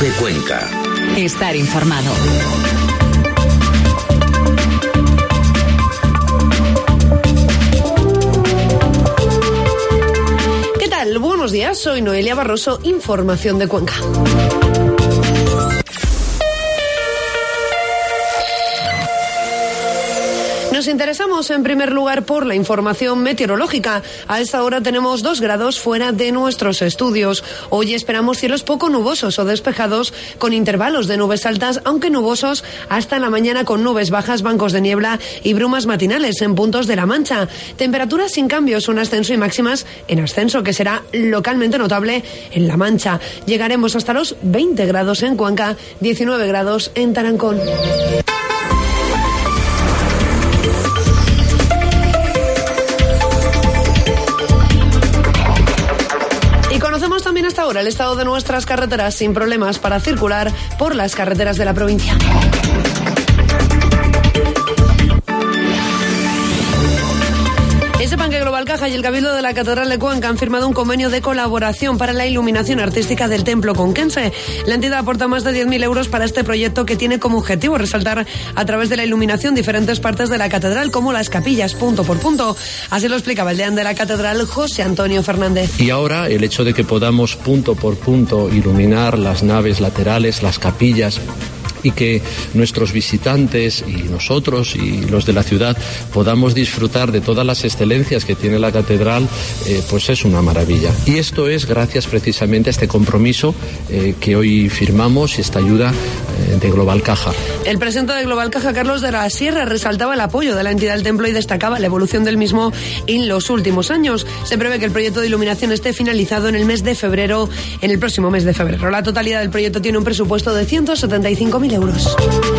COPE Cuenca. Estar informado. ¿Qué tal? Buenos días, soy Noelia Barroso, información de Cuenca. Nos interesamos en primer lugar por la información meteorológica. A esta hora tenemos 2 grados fuera de nuestros estudios. Hoy esperamos cielos poco nubosos o despejados con intervalos de nubes altas, aunque nubosos hasta la mañana con nubes bajas, bancos de niebla y brumas matinales en puntos de La Mancha. Temperaturas sin cambios, un ascenso y máximas en ascenso que será localmente notable en La Mancha. Llegaremos hasta los 20 grados en Cuenca, 19 grados en Tarancón. Conocemos también hasta ahora el estado de nuestras carreteras sin problemas para circular por las carreteras de la provincia. Sepan que Global Caja y el Cabildo de la Catedral de Cuenca han firmado un convenio de colaboración para la iluminación artística del templo conquense. La entidad aporta más de 10.000 euros para este proyecto que tiene como objetivo resaltar a través de la iluminación diferentes partes de la catedral, como las capillas, punto por punto. Así lo explicaba el deán de la catedral, José Antonio Fernández. Y ahora el hecho de que podamos punto por punto iluminar las naves laterales, las capillas, y que nuestros visitantes y nosotros y los de la ciudad podamos disfrutar de todas las excelencias que tiene la catedral, pues es una maravilla. Y esto es gracias precisamente a este compromiso que hoy firmamos y esta ayuda de Global Caja. El presidente de Global Caja, Carlos de la Sierra, resaltaba el apoyo de la entidad al templo y destacaba la evolución del mismo en los últimos años. Se prevé que el proyecto de iluminación esté finalizado en el próximo mes de febrero. La totalidad del proyecto tiene un presupuesto de 175.000 euros.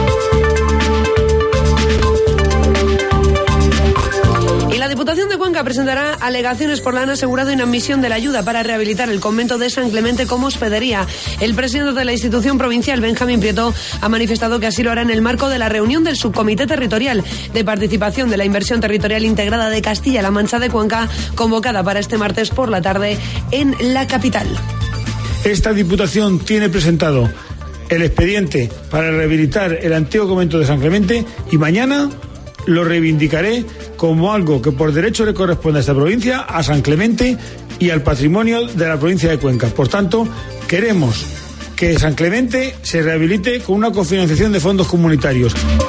Y la Diputación de Cuenca presentará alegaciones por la han asegurado inadmisión de la ayuda para rehabilitar el convento de San Clemente como hospedería. El presidente de la institución provincial, Benjamín Prieto, ha manifestado que así lo hará en el marco de la reunión del Subcomité Territorial de Participación de la Inversión Territorial Integrada de Castilla-La Mancha de Cuenca, convocada para este martes por la tarde en la capital. Esta Diputación tiene presentado el expediente para rehabilitar el antiguo convento de San Clemente y mañana lo reivindicaré como algo que por derecho le corresponde a esta provincia, a San Clemente y al patrimonio de la provincia de Cuenca. Por tanto, queremos que San Clemente se rehabilite con una cofinanciación de fondos comunitarios.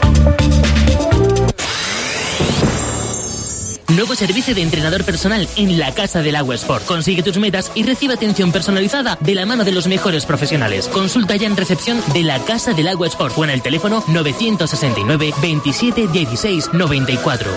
Nuevo servicio de entrenador personal en la Casa del Agua Sport. Consigue tus metas y recibe atención personalizada de la mano de los mejores profesionales. Consulta ya en recepción de la Casa del Agua Sport o en el teléfono 969 27 16 94.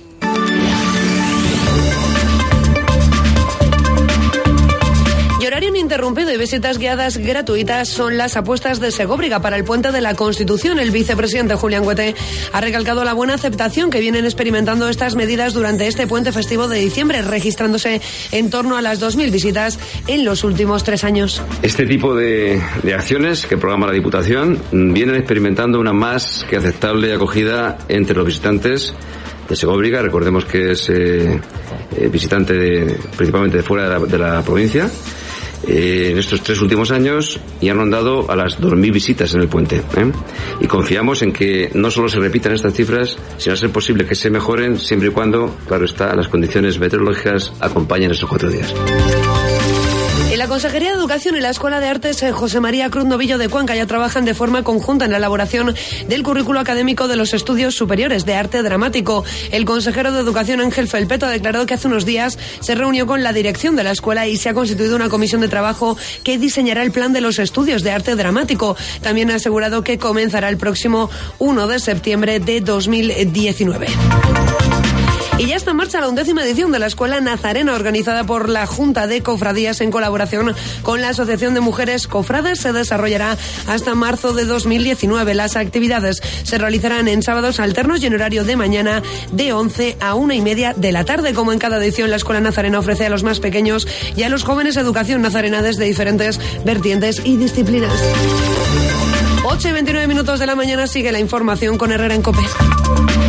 Horario ininterrumpido y visitas guiadas gratuitas son las apuestas de Segóbriga para el Puente de la Constitución. El vicepresidente Julián Huete ha recalcado la buena aceptación que vienen experimentando estas medidas durante este puente festivo de diciembre, registrándose en torno a las 2.000 visitas en los últimos 3 años. Este tipo de acciones que programa la Diputación vienen experimentando una más que aceptable acogida entre los visitantes de Segóbriga. Recordemos que es visitante principalmente de fuera de la provincia. En estos 3 últimos años y han rondado a las 2.000 visitas en el puente, y confiamos en que no solo se repitan estas cifras, sino a ser posible que se mejoren siempre y cuando, claro está, las condiciones meteorológicas acompañen esos 4 días. Y la Consejería de Educación y la Escuela de Artes José María Cruz Novillo de Cuenca ya trabajan de forma conjunta en la elaboración del currículo académico de los estudios superiores de arte dramático. El consejero de Educación, Ángel Felpeto, ha declarado que hace unos días se reunió con la dirección de la escuela y se ha constituido una comisión de trabajo que diseñará el plan de los estudios de arte dramático. También ha asegurado que comenzará el próximo 1 de septiembre de 2019. Y ya está en marcha la 11ª edición de la Escuela Nazarena, organizada por la Junta de Cofradías en colaboración con la Asociación de Mujeres Cofrades. Se desarrollará hasta marzo de 2019. Las actividades se realizarán en sábados alternos y en horario de mañana de 11 a 1:30 de la tarde. Como en cada edición, la Escuela Nazarena ofrece a los más pequeños y a los jóvenes educación nazarena desde diferentes vertientes y disciplinas. 8:29 de la mañana, sigue la información con Herrera en COPE.